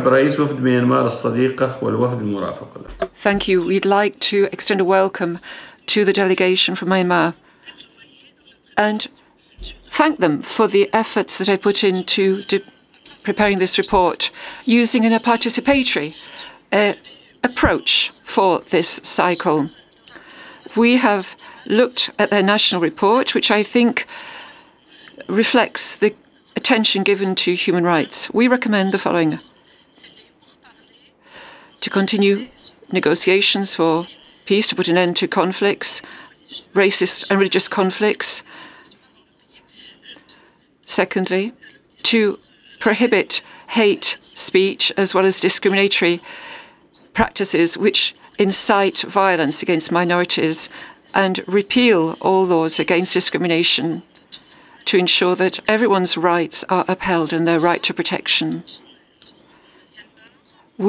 برئيس وفد ميانمار الصديقة والوفد المرافق له. Thank you. We'd like to extend a welcome to the delegation from Myanmar and thank them for the efforts that I put into preparing this report, using a participatory approach for this cycle. We have looked at their national report, which I think reflects the attention given to human rights. We recommend the following: to continue negotiations for peace, to put an end to conflicts, racist and religious conflicts. Secondly, to prohibit hate speech as well as discriminatory practices which incite violence against minorities, and repeal all laws against discrimination to ensure that everyone's rights are upheld and their right to protection.